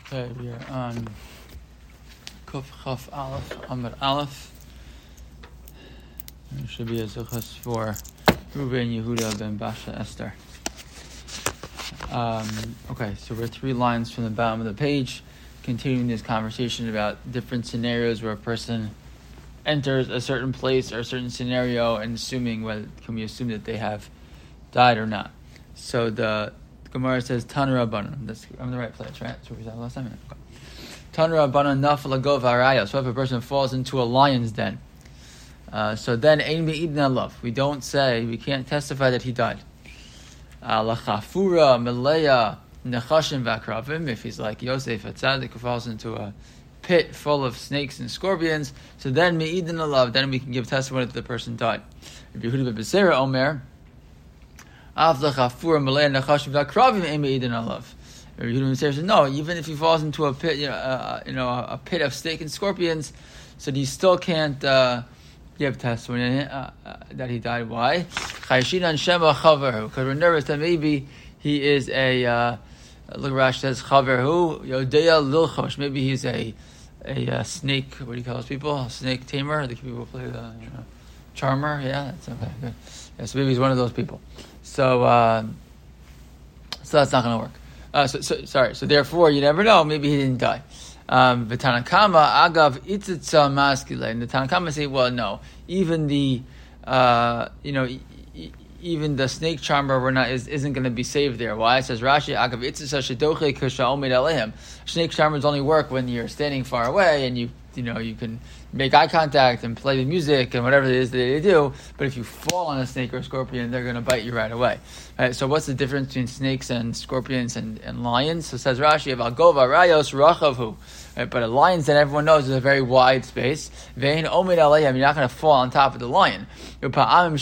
Okay, we are on Kuf Chaf Aleph, Amud Aleph. There should be a zuchas for Reuben, Yehuda, Ben Basha, Esther. Okay, so we're 3 lines from the bottom of the page, continuing this conversation about different scenarios where a person enters a certain place or a certain scenario, and can we assume that they have died or not. So the Gemara says, Tanu Rabbanan. I'm in the right place, right? That's what we said last time. Okay. Tanu Rabbanan nafal agov haraya. So if a person falls into a lion's den, so then ein me'idna love. We can't testify that he died. Lachafura, Meleya, Nechashim v'akravim. If he's like Yosef Atzadik, who falls into a pit full of snakes and scorpions, so then me'idna love. Then we can give testimony that the person died. If Yehuda ben Omer. No, even if he falls into a pit, a pit of snake and scorpions, so he still can't give testimony that he died. Why? Because we're nervous that maybe he is a look, Rash says chaverhu yodea lilchosh. Maybe he's a snake. What do you call those people? A snake tamer. The people who play the charmer. Yeah, that's okay. Good. Yeah, so maybe he's one of those people. So that's not going to work. So therefore, you never know. Maybe he didn't die. V'tanakama agav itzitza maskile. And the Tanakama say, well, no. Even the even the snake charmer isn't going to be saved there. Why? It says Rashi agav itzitza shedoche kasha omed alehem. Snake charmers only work when you're standing far away and you can make eye contact and play the music and whatever it is that they do. But if you fall on a snake or a scorpion, they're going to bite you right away. Right, so what's the difference between snakes and scorpions and lions? So it says Rashi, Agova rayos rachavhu. Right, but a lion's den, everyone knows, is a very wide space. Ve'ein omid aleihem, you're not going to fall on top of the lion. Because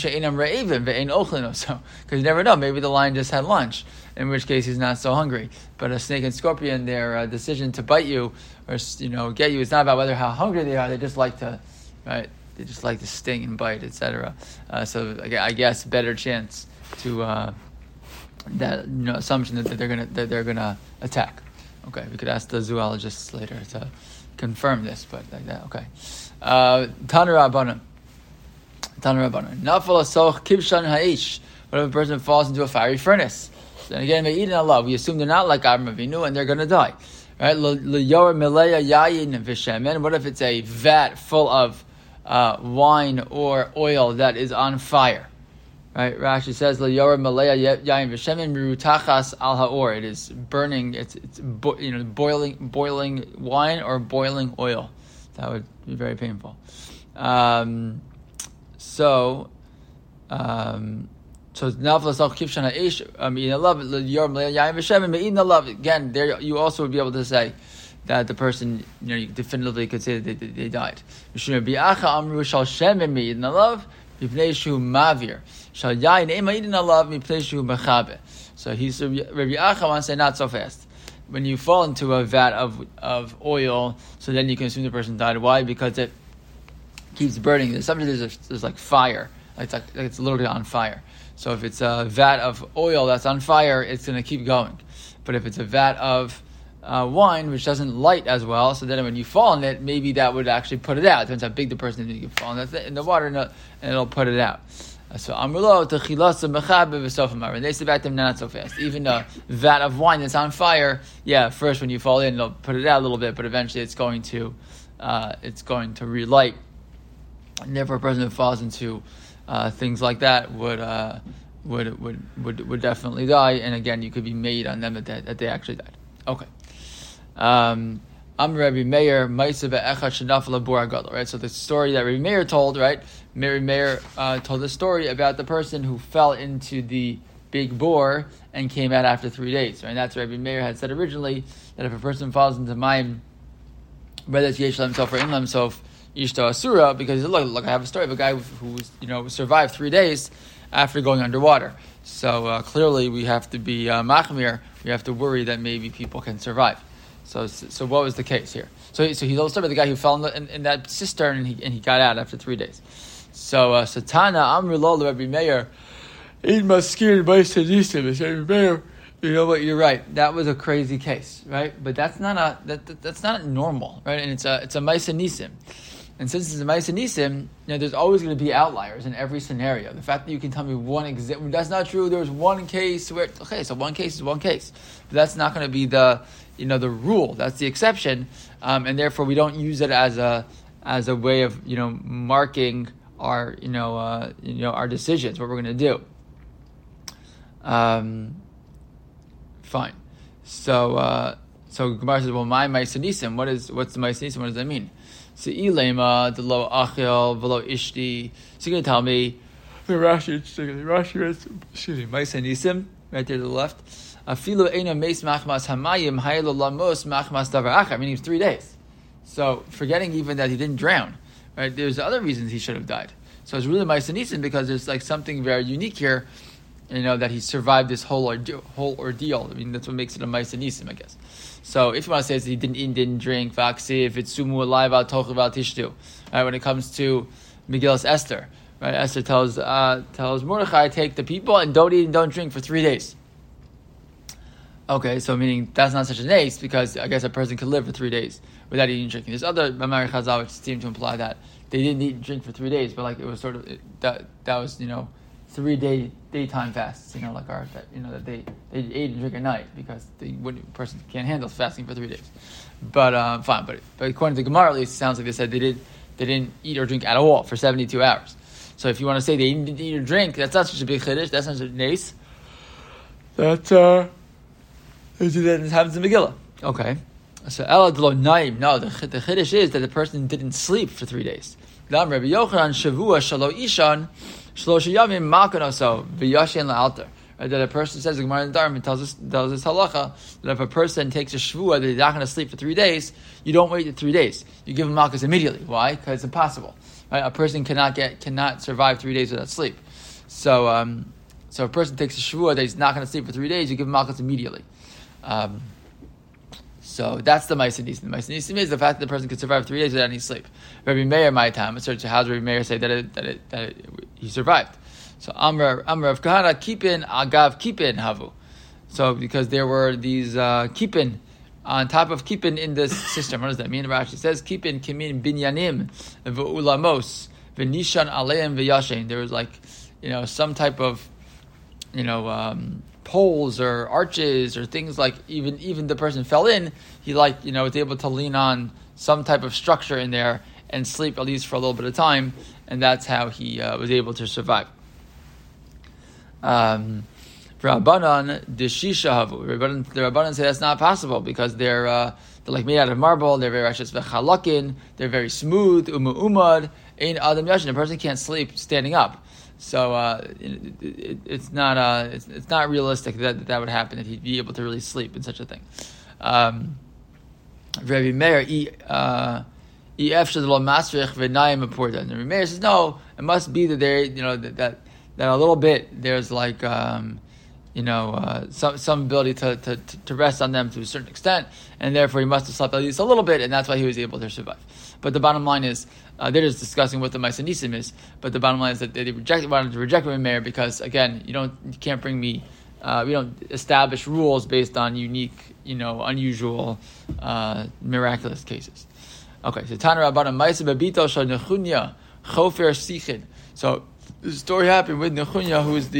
you never know, maybe the lion just had lunch, in which case he's not so hungry. But a snake and scorpion, their decision to bite you or get you, it's not about how hungry they are. They just like to, right? They just like to sting and bite, etc. So I guess better chance to that assumption that they're gonna attack. Okay, we could ask the zoologists later to confirm this, but like that. Okay. Tanu Rabbanan. Nafal asoch kibshan ha'ish. What if a person falls into a fiery furnace? Then again, they eat in Allah. We assume they're not like Avraham Avinu and they're going to die. Right? L'yor meleya yayin v'shemen. What if it's a vat full of wine or oil that is on fire? Right? Rashi says l'yor meleya yayin v'shemen mirutachas al ha'or. It is burning. It's boiling wine or boiling oil. That would be very painful. So naflas kibshan ha'ish love your yayin v'shemen me'idna love. Again, there you also would be able to say that the person, you definitively could say that they died. Mishum bi'acha amru shal shemen me'idna love mipnei shu mavir shal yayin me'idna love mipnei shu mechabe. So Rabbi Acha wants to say not so fast. When you fall into a vat of oil, so then you can assume the person died. Why? Because it keeps burning. Sometimes there's like fire. It's literally on fire. So if it's a vat of oil that's on fire, it's going to keep going. But if it's a vat of wine, which doesn't light as well, so then when you fall in it, maybe that would actually put it out. It depends how big the person is. You can fall in the water and it'll put it out. So Amrulo techilasa mechabe v'sofamar. And they say back to them, not so fast. Even a vat of wine that's on fire, first when you fall in, it'll put it out a little bit, but eventually it's going to relight. And therefore, a person who falls into things like that would definitely die. And again, you could be made on them that they actually died. Okay. I'm Rabbi Meir, Ma'aseh be'echad shenafal labor hagadol. Right. So the story that Rabbi Meir told, right? Rabbi Meir told the story about the person who fell into the big boar and came out after 3 days. Right. And that's what Rabbi Meir had said originally, that if a person falls into mayim, whether it's yesh himself or in himself, Ishta Asura, because look, I have a story of a guy who survived 3 days after going underwater. So clearly we have to be machmir. We have to worry that maybe people can survive. So what was the case here? So he told the story about the guy who fell in that cistern and he got out after 3 days. So Satana Amru Lo Rabbi Meir, Ein Maskir B'Sadisim. Rabbi Meir You know what? You're right. That was a crazy case, right? But that's not that's not normal, right? And it's a Maisa Nisim. And since it's a Maisa Nisim, there's always going to be outliers in every scenario. The fact that you can tell me one example, that's not true. There was one case where, okay, so one case is one case. But that's not going to be the rule. That's the exception. And therefore we don't use it as a way of, marking our, our decisions, what we're going to do. Fine. So Gemara says, well, my Maisa Nisim, what's the Maisa Nisim? What does that mean? So Ilema, the lo achil, velo ishti. So you're going to tell me, the Rashi is, Maisa Nisim, right there to the left. Afilu eina meis machmas hamayim, haylo lamos machmas davar achar, meaning 3 days. So forgetting even that he didn't drown, right? There's other reasons he should have died. So it's really Maisa Nisim because there's like something very unique here, that he survived this whole ordeal. I mean, that's what makes it a Maisa Nisim, I guess. So if you want to say that he didn't eat, didn't drink, vaksiv, it's sumu alive al tochav al tishtu. Right, when it comes to Megillas Esther, right? Esther tells Mordechai, take the people and don't eat and don't drink for 3 days. Okay, so meaning that's not such an ace because I guess a person could live for 3 days without eating and drinking. There's other Mamari Chazal which seem to imply that they didn't eat and drink for 3 days, but like it was sort of that was 3 daytime fasts, that they ate and drink at night because a person can't handle fasting for 3 days. But fine. But according to the Gemara, at least, it sounds like they said they didn't eat or drink at all for 72 hours. So if you want to say they didn't eat or drink, that's not such a big chiddush. That's not such a nace. That's that happens in Megillah. Okay. So Ela D'lo Naim. No, the chiddush is that the person didn't sleep for 3 days. Rabbi Yochanan Shavua Shalo Ishan. That a person says the Gemara in the Dharma tells us halacha that if a person takes a shvua that he's not going to sleep for 3 days, you don't wait the 3 days. You give him malchus immediately. Why? Because it's impossible. Right? A person cannot survive 3 days without sleep. So a person takes a shvua that he's not going to sleep for 3 days, you give him malchus immediately. So that's the Maisa Nisim. The Maisa Nisim is the fact that the person could survive 3 days without any sleep. Rabbi Meir, my time, how does Rabbi Meir say that he survived? So Amr of Kahana Kipin Agav Kipin Havu. So because there were these Kipin on top of Kipin in this system. What does that mean? Rashi says Kipin Kimin Binyanim V'ulamos V'nishan Aleim V'yashin. There was some type of poles or arches or things like even the person fell in, he was able to lean on some type of structure in there and sleep at least for a little bit of time, and that's how he was able to survive. Rabbanan deshisha havu. The Rabbanan say that's not possible because they're like made out of marble. They're very righteous v'chalakin. They're very smooth. Umad ein adam yashin. A person can't sleep standing up. So it's not realistic that would happen, that he'd be able to really sleep in such a thing. Rabbi Meir Rabbi Meir says no, it must be that there that a little bit there's like some ability to rest on them to a certain extent, and therefore he must have slept at least a little bit, and that's why he was able to survive. But the bottom line is, they're just discussing what the Maisa Nisim is. But the bottom line is that they wanted to reject Rabbi Meir because, again, you can't bring me. We don't establish rules based on unique, unusual, miraculous cases. Okay, so Tana Rabbanan Maisa Babito Shal Nechunya Chofer Sichin. So the story happened with Nechunya, who is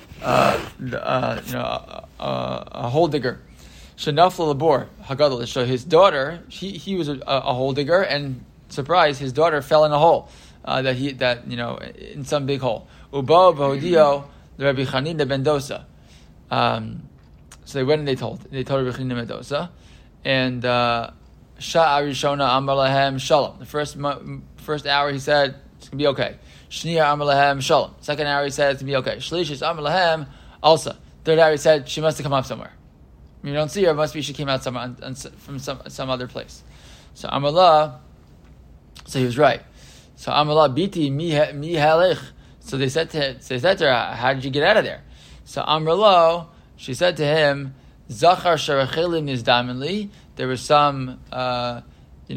a hole digger. Shenafla Labor Hagadol. So his daughter, he was a hole digger, and surprise, his daughter fell in a hole in some big hole. Ubo Vahodio Rabbi Chanina ben Dosa. So they went and they told Rabbi Chanina ben Dosa, and Sha'a Rishona Amar Lahem Shalom. The first hour he said it's gonna be okay. Shniya Amar Lahem Shalom. Second hour he said it's gonna be okay. Shlishis Amar Lahem also. Third hour he said she must have come up somewhere. You don't see her, it must be she came out from some other place. So Amallah, so he was right. So Amallah biti mi halech. So they said to her, how did you get out of there? So Amrullah, she said to him, Zachar sharachelim nizdaminli. There was some, what do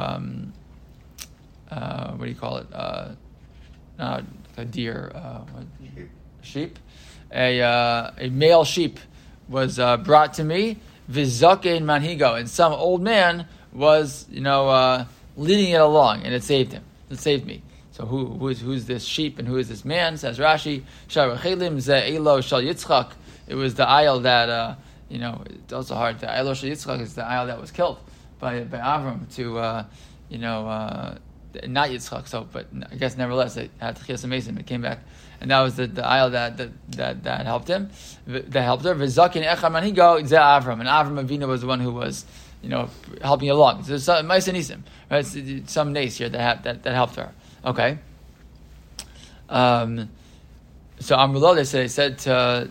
you call it? A deer, sheep. A male sheep brought to me, vizakein manhigo, and some old man was leading it along, and it saved him. It saved me. So who's this sheep and who is this man? Says Rashi, Sharachelim ze Elo shal Yitzchak. It was the isle that it's also hard. The Elo shal Yitzchak is the isle that was killed by Avram to not Yitzchak. So, but I guess nevertheless it had Chias Mason. It came back, and that was the isle that helped him. That helped her. V'zakin echad manhigo ze Avram, and Avram Avinu was the one who was helping along. So some Ma'aseh Nisim, right? Some nace here that helped her. Okay. So Amrullah, they said to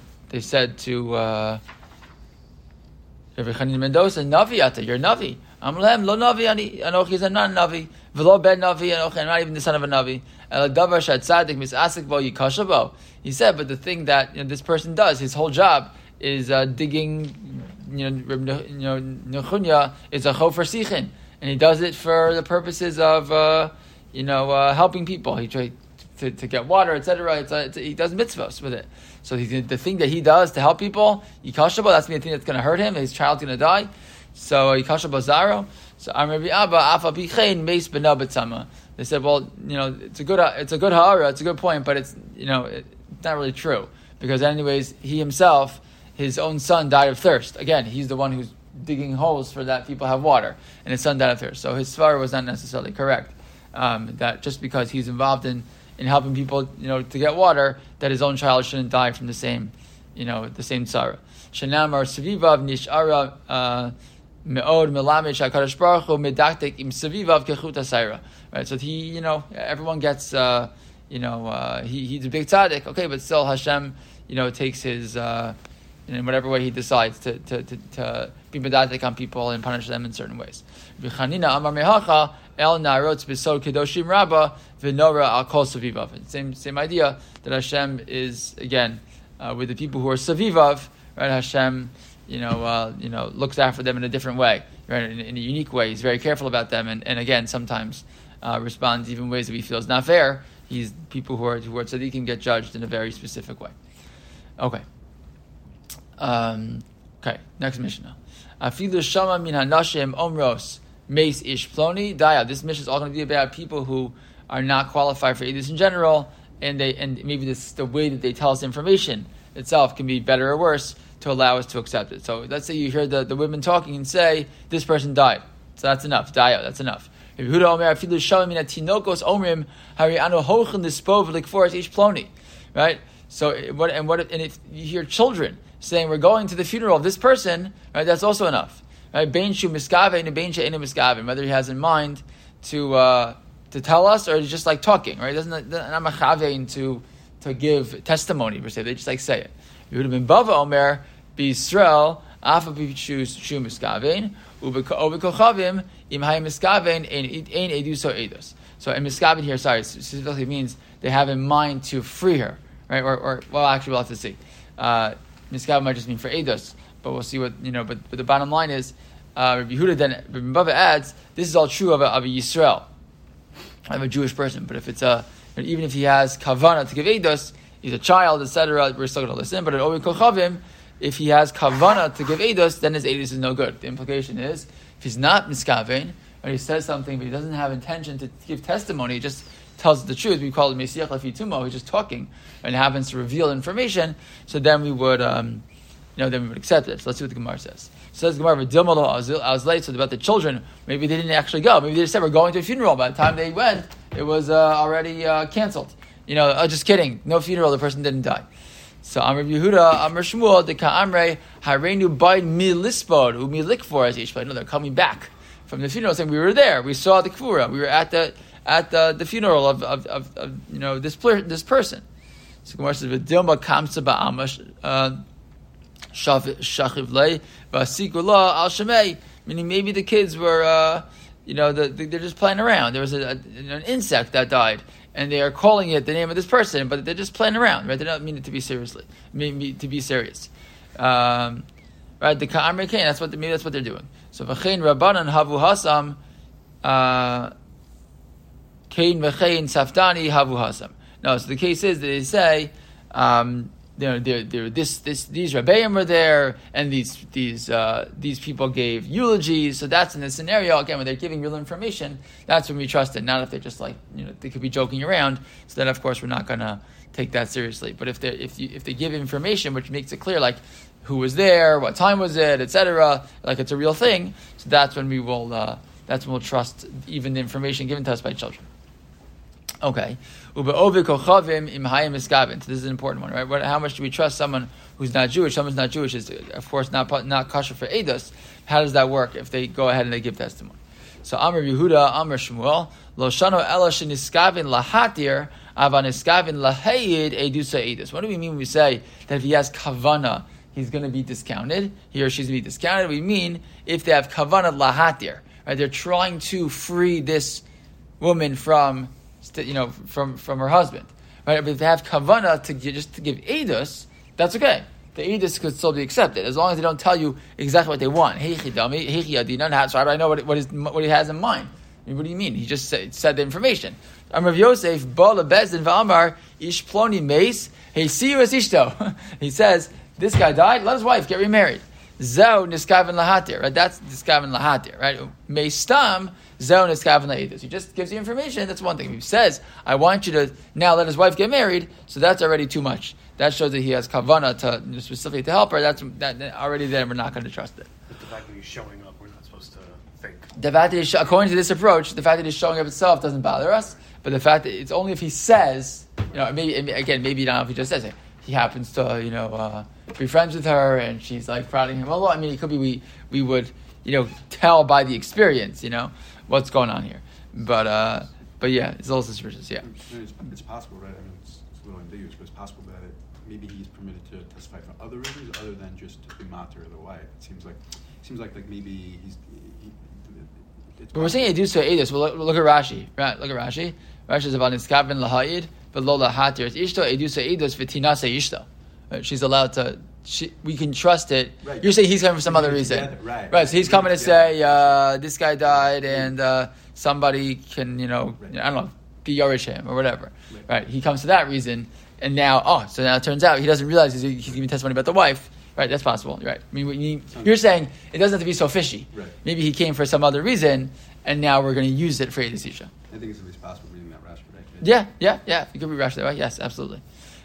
Rabbi Chanina Mendoza, Navi ata, you're Navi. Amrullah, lo Navi ani, anochi is not a Navi. V'lo ben Navi, anochi, I'm not even the son of a Navi. El davar shad tzadik misasik bo yikasha bo. He said, but the thing that this person does, his whole job is digging. Nechunya is a chofer sichin, and he does it for the purposes of helping people. He tried to get water, etc. He does mitzvahs with it. So the thing that he does to help people, yikashabo, that's the thing that's going to hurt him. His child's going to die. So yikashabo zaro. So Rabbi Abba afa bichein meis b'na b'tzama. They said, well, it's a good ha'ara, it's a good point, but it's it's not really true, because anyways he himself, his own son, died of thirst. Again, he's the one who's digging holes for that people have water, and his son died of thirst. So his svara was not necessarily correct. That just because he's involved in helping people, to get water, that his own child shouldn't die from the same tzara. Shenamar Savivav Nishara Me'od Melamed Shakadosh Baruch Hu Medaktek Im Savivav Kechut Asayra. Right, so he, everyone gets, he's a big tzaddik. Okay, but still Hashem, takes his. In whatever way he decides to be medaktek on people and punish them in certain ways. V'chanina amar mehacha el narot b'sod kedoshim rabba v'nora al kol savivav. Same idea that Hashem is again with the people who are savivav. Right, Hashem, looks after them in a different way, right, in a unique way. He's very careful about them, and again sometimes responds even ways that we feel is not fair. He's people who are tzaddikim get judged in a very specific way. Okay. Okay, next Mishnah. Afilu shama min hanashim omros meis ish ploni daya. This Mishnah is all going to be about people who are not qualified for edus in general, and maybe the way that they tell us information itself can be better or worse to allow us to accept it. So let's say you hear the women talking and say this person died, so that's enough. Daya, that's enough. Yehuda omer afilu shama min hatinokos omrim hari anu hochen dispov likforas ish ploni. Right. So and if you hear children saying we're going to the funeral of this person, right? That's also enough, right? Bein shu miskaven and bein she'enu miskaven. Whether he has in mind to tell us or just like talking, right? Not machavein to give testimony per se. They just like say it. Yehuda ben Bava omer b'Yisrael afa b'shu miskaven ubekochavim im hayim miskaven ein eduso edus. So in miskaven here, specifically means they have in mind to free her, right? Or well, actually we'll have to see. Miskav might just mean for Eidos, but we'll see what, but the bottom line is, Rabbi Yehuda then, Rabbi Bava adds, this is all true of a Yisrael, of a Jewish person, but if it's even if he has kavana to give Eidos, he's a child, etc., we're still going to listen, but at Ovi Kochavim, if he has kavana to give Eidos, then his Eidos is no good. The implication is, if he's not Miskavein, or he says something, but he doesn't have intention to give testimony, he just tells the truth, we call it Mesiach Lefi Tumo, he's just talking, and happens to reveal information, so then we would, accept it. So let's see what the Gemara says. Says the Gemara, I was late, so about the children, maybe they didn't actually go, maybe they just said we're going to a funeral, by the time they went, it was already cancelled. Just kidding, no funeral, the person didn't die. So Amr Yehuda, Amr Shmuel, the Ka'amre, Harenu Baid Mi Lispod, U Mi Likfor as Ishbad. No, they're coming back from the funeral, saying we were there, we saw the Kfura, we were at the funeral of this person. So Gemara says, "V'dilma kamsa ba'amash shachivlei v'asikula al shemei." Meaning, maybe the kids were, they're just playing around. There was an insect that died, and they are calling it the name of this person, but they're just playing around, right? They don't mean it to be serious. Right? The ka'amrei kain. That's what they're doing. So v'chein rabbanan havu hasam. Kain v'chein safdani havu hasam. No, so the case is that they say, these Rebbeim were there, and these people gave eulogies. So that's in the scenario again when they're giving real information. That's when we trust it. Not if they're just like they could be joking around. So then of course we're not gonna take that seriously. But if they give information which makes it clear, like who was there, what time was it, etc., like it's a real thing. So that's when we'll trust even the information given to us by children. Okay. So this is an important one, right? How much do we trust someone who's not Jewish? Someone's not Jewish is, of course, not kosher for Eidos. How does that work if they go ahead and they give testimony? So Amr Yehuda, Amr Shmuel, Lo Shano Ela Sheniskavin Lahatir, Ava Niskavin Lahayid Eidusa Eidos. What do we mean when we say that if he has kavana, he's going to be discounted, he or she's going to be discounted? We mean if they have kavana Lahatir, right? They're trying to free this woman from her husband, right? But if they have kavana to give edus, that's okay. The edus could still be accepted as long as they don't tell you exactly what they want. So how do I know what he has in mind? I mean, what do you mean? He just said the information. Rav Yosef bala bezdin v'amar ish ploni meis heisiu es ishto. He says this guy died. Let his wife get remarried. Zeu niskaven lahatir. Right? That's niskaven lahatir. Right? Meistam. Zone is Kavanah. He just gives you information. That's one thing. If he says, "I want you to now let his wife get married," so that's already too much. That shows that he has kavanah to specifically to help her. That already then we're not going to trust it. But the fact that he's showing up, we're not supposed to think. The fact that he's according to this approach, the fact that he's showing up itself doesn't bother us. But the fact that it's only if he says, maybe not if he just says it. He happens to be friends with her, and she's like prodding him. Well, I mean, it could be we would tell by the experience, what's going on here, but yeah, it's all suspicious. Yeah, it's possible, right? I mean, it's a little ambiguous, but it's possible that maybe he's permitted to testify for other reasons other than just to be matter the wife. It seems like maybe he's. But we're saying edus or edus. Well, look at Rashi. Right? Look at Rashi. Rashi is about niskaven lahayid, but lo lahatir ishto edus or edus v'tinase ishto. She's allowed to. We can trust it. Right. You're saying he's coming for some other reason, right? So he's coming to say this guy died, and somebody can, I don't know, be yorish him or whatever, right? He comes for that reason, and now, so now it turns out he doesn't realize he's giving testimony about the wife, right? That's possible, right? I mean, you're saying it doesn't have to be so fishy. Right. Maybe he came for some other reason, and now we're going to use it for Eidos Isha. I think it's at least possible reading that Rashi, right? Yeah. You could be Rashi that way. Yes, absolutely.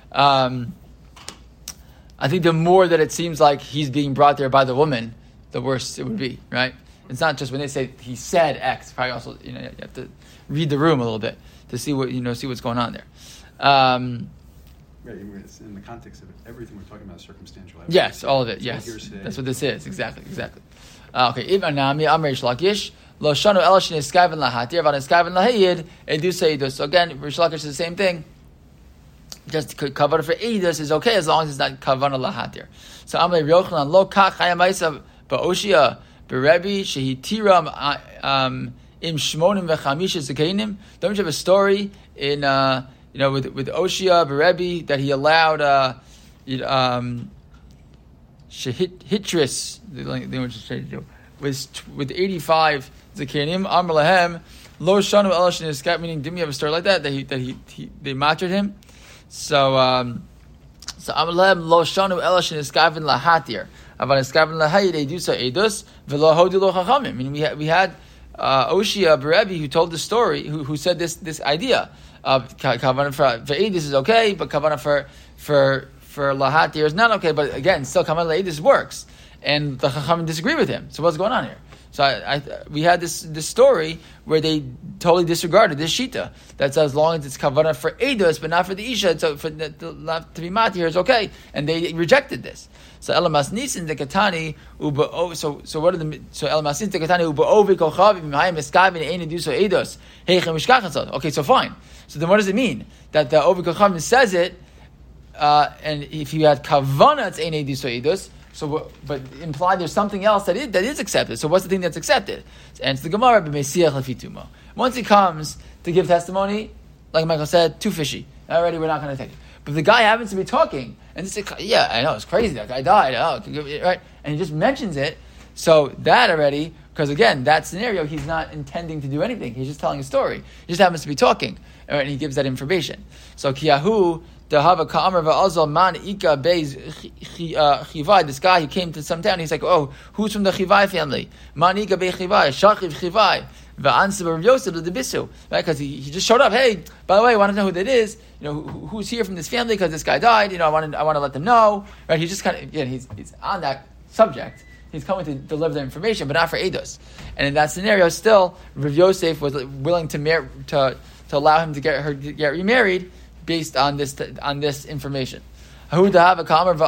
I think the more that it seems like he's being brought there by the woman, the worse it would be, right? It's not just when they say he said X. Probably also, you have to read the room a little bit to see what's going on there. Right, it's in the context of everything we're talking about, circumstantial evidence. Yes, all of it. Yes, that's what this is. Exactly. Okay. If anami amrish lakish lo shanu elashin iskaven lahatir van iskaven lahayid edu seidus. So again, Rish Lakish is the same thing. Just kavanah for Eidos is okay as long as it's not kavanah lahatir. So Amrei Yochanan lo kach hayamaisa ba'oshia berebi shehitiram im shmonim v'chamisha zekeinim. Don't you have a story in with Oshia berebi that he allowed Shehitris the language with 85 zekeinim Amr lahem lo shanu elashin iskat, meaning didn't we have a story like that they martyred him? So Amalem lo shanu elashin iskavin lahatir, avan iskavin lahayid edusa edus v'lo hodi lo chachamim. Meaning we had Oshia Berebi who told the story, who said this idea of kavanah for edus is okay, but kavanah for lahatir is not okay. But again, still kavanah edus works, and the chachamim disagree with him. So what's going on here? So we had this story where they totally disregarded this shita that says as long as it's kavanah for edus but not for the isha, so for to be matir is okay, and they rejected this. So elamas nisin dekatani uba. So what are the elamas nisin dekatani uba ovi kochavim hayim eskavin ein eduso edus heichem mishkachan. Okay, so fine. So then what does it mean that the ovi kochavim says it, and if you had kavanah it's ein eduso edus? So, but implied there's something else that is accepted. So, what's the thing that's accepted? And it's the Gemara b'meisiach lefituma. Once he comes to give testimony, like Michael said, too fishy. Already, we're not going to take it. But if the guy happens to be talking, and they say, "Yeah, I know it's crazy. That guy died." Right? And he just mentions it. So that already, because again, that scenario, he's not intending to do anything. He's just telling a story. He just happens to be talking, right? And he gives that information. So kiyahu Dehava Ka'amar Va'azal Man Ika Beis Chivai. This guy, he came to some town. He's like, oh, who's from the Chivai family? Man Ika Beis Chivai, Shachiv Chivai. Va'ansa Rav Yosef l'Debisu. Right, because he just showed up. Hey, by the way, I want to know who that is. Who's here from this family because this guy died. I want to let them know. Right, he just kind of again, he's on that subject. He's coming to deliver the information, but not for Eidos. And in that scenario, still, Rav Yosef was willing to allow him to get remarried based on this information. Again, the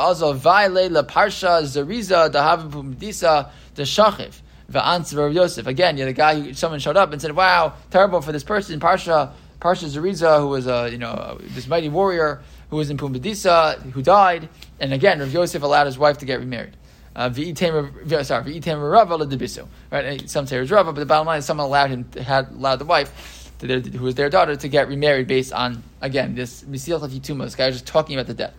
guy someone showed up and said, "Wow, terrible for this person." Parsha Zariza, who was this mighty warrior who was in Pumbedisa, who died. And again, Rav Yosef allowed his wife to get remarried. Right? Some say it was Rava, but the bottom line is someone allowed the wife, who was their daughter, to get remarried based on, again, this Mesilas Yituma. This guy was just talking about the death.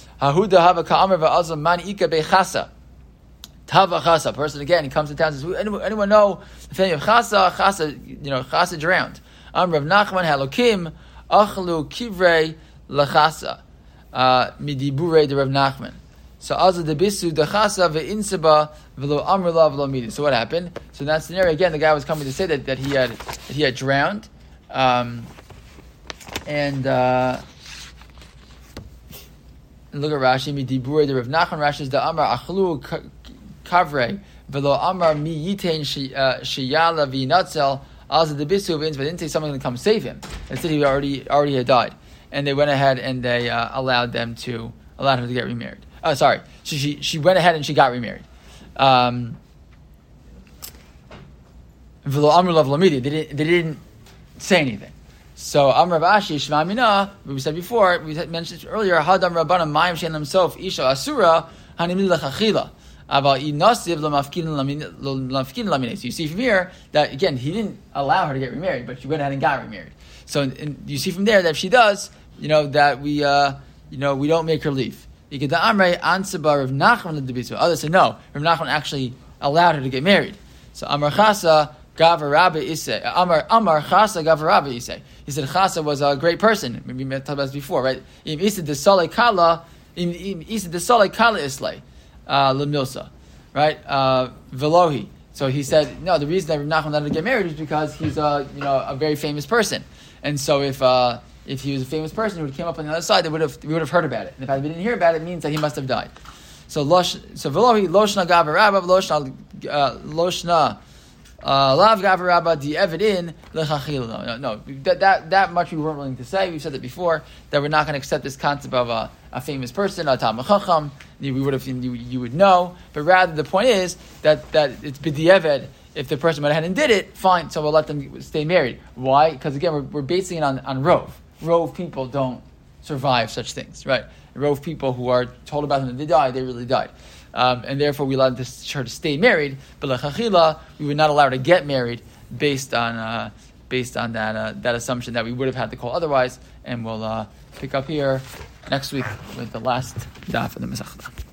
Tava Chasa, person again, he comes to town and says, anyone know the family of Chasa? Chasa drowned. Rav Nachman Halokim Achlu Kivrei Lachasa Midibure de Rav Nachman. So Azad de Bisu de Chasa ve'insaba v'lo amrula v'lo midi. So what happened? So in that scenario, again, the guy was coming to say that he had drowned, and look at Rashi. Midibure de Rav Nachman. Rashi is the Amar Achlu Kavrei v'lo Amar mi yitain sheyala v'inatzel. Azad de Bisu ve'insaba. They didn't say someone's going to come save him. Instead, he already had died, and they went ahead and they allowed him to get remarried. Sorry. She went ahead and she got remarried. They didn't say anything. So Amr Rav Ashi Shema Mina, we said before, we mentioned earlier, Hadam Rabbanim Mayim Shein himself Isha Asura Hanimid Lechachila. About Inasiv Lamafkin Lamine. So you see from here that again he didn't allow her to get remarried, but she went ahead and got remarried. So you see from there that if she does, that we don't make her leave. Others say no, Rav Nachman actually allowed her to get married. So Amar Chasa Gavar Rabbi Isay. Amar Chasa Gavar Rabbi Isay. He said Chasa was a great person. Maybe we talked about this before, right? Im Isa de Saleh Kala Islay Lemilsa, right? Velohi. So he said no. The reason that Rav Nachman let her get married is because he's a very famous person, and so if he was a famous person who came up on the other side, we would have heard about it. And if we didn't hear about it, it means that he must have died. So Velohi Loshna Gavar Rabba Loshna Lav Gavar Rabba Di Evidin Lechachil. No, that much we weren't willing to say. We've said that before that we're not going to accept this concept of a famous person, a Talmid Chacham. You would know, but rather the point is that it's B'di'eved. If the person went ahead and did it, fine. So we'll let them stay married. Why? Because again, we're basing it on Rov. Rove people don't survive such things, right? Rove people who are told about them that they died, they really died. And therefore we allowed her to stay married, but l'chachila, we would not allow her to get married based on that assumption that we would have had to call otherwise. And we'll pick up here next week with the last daf of the Masechta.